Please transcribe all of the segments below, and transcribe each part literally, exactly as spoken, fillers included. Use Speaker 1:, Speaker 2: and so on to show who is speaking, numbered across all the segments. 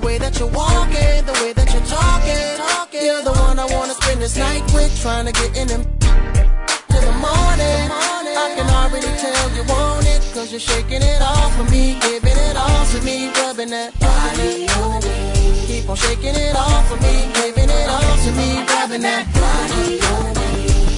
Speaker 1: way that you're walking, the way that you're talking, talking. You're the one I wanna spend this night with, trying to get in them till the morning. I can already tell you want it, cause you're shaking it off for me, giving it all to me, rubbing that body on me. Keep on shaking it off for me, giving it all to me, rubbing that body on me.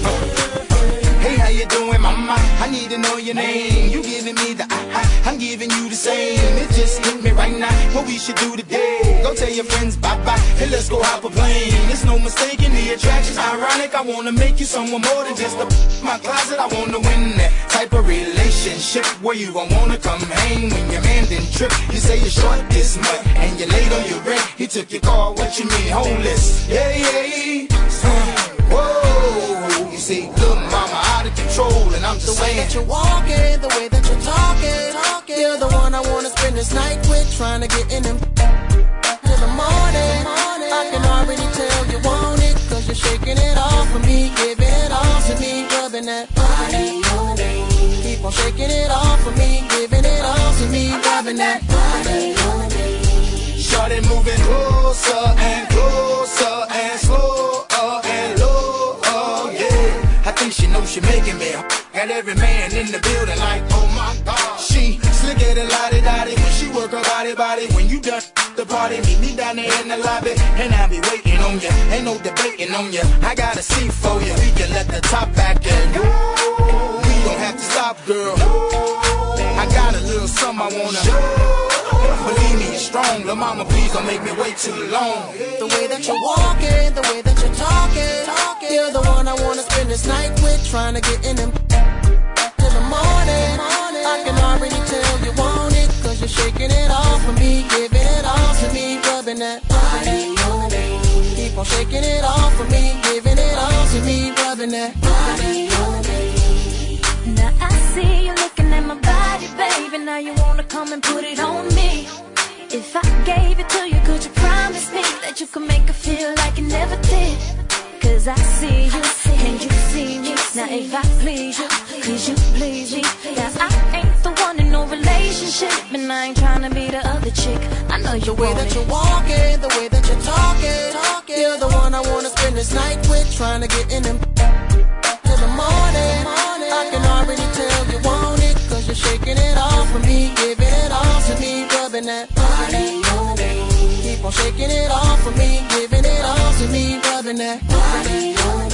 Speaker 2: Hey, how you doing, mama? I need to know your name. You giving me the I, I, I'm giving you the same. It just hit me right now, what we should do today. Go tell your friends bye-bye, hey, let's go hop a plane. There's no mistaking the attraction's ironic. I wanna make you someone more than just a my closet. I wanna win that type of relationship where you gon' wanna come hang when your man didn't trip. You say you're short this month and you're late on your rent. He took your car, what you mean, homeless? Yeah, yeah, uh, whoa. You see, look, mama, out of control, and I'm just
Speaker 1: the way
Speaker 2: saying.
Speaker 1: that you're walking, the way that you're talking, talking. You're the one I wanna spend this night with, trying to get in them till the morning. I can already tell you want it, cause you're shaking it off for me, giving it all to me, rubbing that body on me. Keep on shaking it off for me, giving it all to me, rubbing that body on me.
Speaker 2: Shorty moving closer and closer and slower and lower, yeah. I think she knows she making me. Got every man in the building like, oh my God. She slicker than lottie-dottie when she work her body body. When you done the party, meet me down there in the lobby, and I'll be waiting on ya. Ain't no debating on ya. I got a seat for ya. We can let the top back and go. We don't have to stop, girl. I got a little something I wanna show. Believe me, it's strong. Lil' mama, please don't make me wait too long.
Speaker 1: The way that you're walking, the way that you're talking, talking. You're the one I wanna spend this night with, trying to get in them till the morning. I can already tell you want it, cause you're shaking it off for me, giving it all to me, rubbing that body on me. Keep on shaking it off for me, giving it all to me, rubbing that body on me.
Speaker 3: Now I see you looking at my body, baby. Now you wanna come and put it on me. If I gave it to you, could you promise me that you could make her feel like you never did? Cause I see you, and you see me. Now if I please you, could you please me? Now I ain't the one in no relationship, and I ain't tryna be the other chick. I know you
Speaker 1: The way
Speaker 3: want
Speaker 1: that
Speaker 3: it.
Speaker 1: you're walking, the way that you're talking, talking. You're the one I wanna spend this night with, trying to get in them till the morning. I can already tell you want it, cause you're shaking it off for me, giving it all to me, rubbing that body on me. Keep on shaking it off for me, giving it all to me, rubbing that body on me.